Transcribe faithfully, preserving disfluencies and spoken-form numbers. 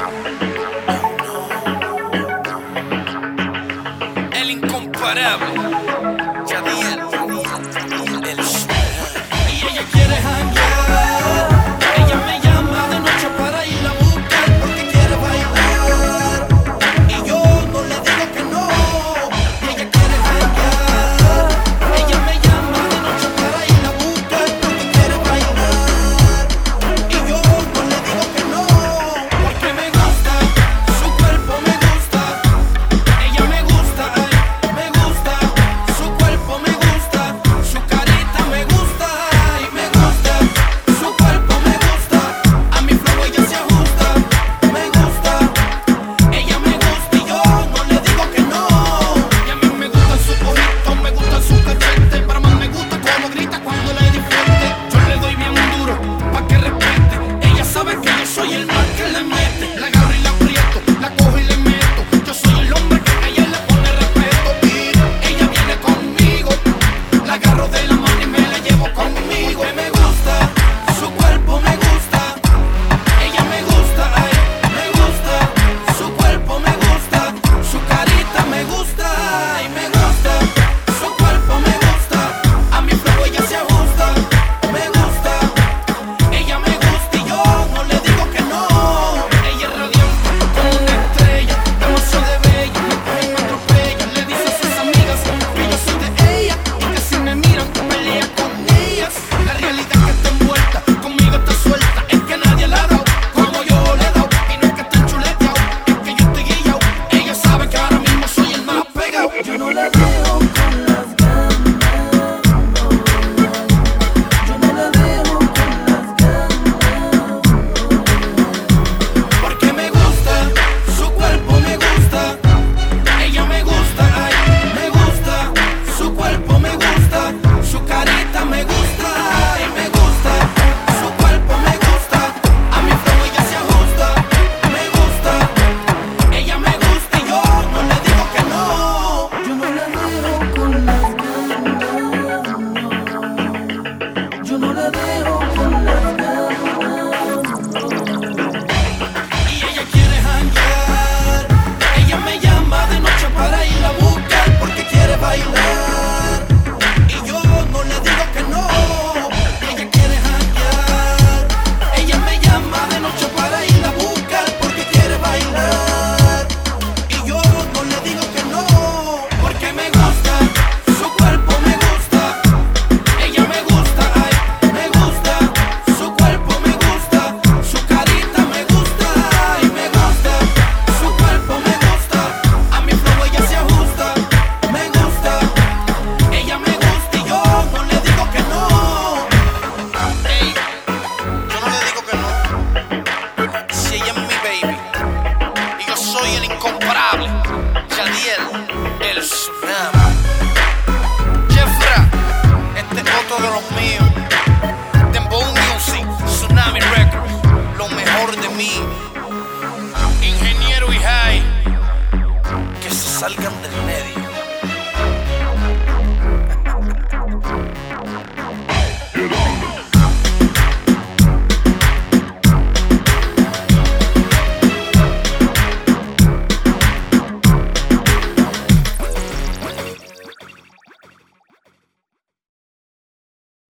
El incomparable Yadiel, el y ella quiere janguear. Ella me llama de noche para ir a buscar porque quiere bailar y yo no le digo que no. Y ella quiere janguear. Ella me llama de noche para ir a buscar porque quiere bailar y yo no le digo que no. Porque me gusta, su cuerpo me gusta. Ella me gusta, ay, me gusta. Su cuerpo me gusta. Su carita me gusta, ay, me gusta. Su cuerpo me gusta. A mi flow ella se ajusta. Me gusta. Ella me gusta y yo no le digo que no. Y a mí me gustan sus ojitos, me gustan sus cachetes. Pero más me gusta cómo grita cuando le di fuerte. Yo le doy bien duro pa' que respete. Ella sabe que yo soy el mal que le mete. La agarro y la aprieto, la cojo y le meto. Yo soy el hombre que a ella le pone respeto. Y ella viene conmigo, la agarro de la mano y me la llevo conmigo. Y me gusta, su cuerpo me gusta. Ella me gusta, ay, me gusta. Su cuerpo me gusta. Su carita me gusta, ay, me gusta. Su cuerpo me gusta. A mi flow ella se ajusta. Me gusta. Ella me gusta y yo no le digo que no. Ella es radiante como una estrella, demasiado de bella, me coge y me atropella. Le dice a sus amigas que yo soy de ella y que si me miran pelea con ellas. La realidad es que está envuelta, conmigo está suelta. Es que nadie la ha dado como yo le he dado. Y no es que esté chuleteado, es que yo estoy guillao. Ella sabe que ahora mismo soy el más pegado. Yo no la dejo con las ganas, yo no la dejo con las ganas. Porque me gusta, su cuerpo me gusta. Ella me gusta, ay, me gusta. Su cuerpo me gusta. Su carita me gusta, ay, me gusta. Su cuerpo me gusta. A mi flow ella se ajusta. Me gusta. Ella me gusta y yo no le digo que no. Yo no la dejo con las ganas, yo no la dejo con las ganas. Y ella quiere janguear. Ella me llama de noche para ir a buscar porque quiere bailar y yo no le digo que no. Y ella quiere janguear. Ella me llama de noche para ir a buscar porque quiere bailar y yo no le digo que no. Porque me gusta, su cuerpo me gusta. Ella me gusta, ay, me gusta. Su cuerpo me gusta. Su carita me gusta, ay, me gusta. Su cuerpo me gusta. A mi flow ella se ajusta. Me gusta. Ella me gusta y yo no le digo que no. Ey, yo no le digo que no. Si ella es mi baby y yo soy el incomparable Yadiel.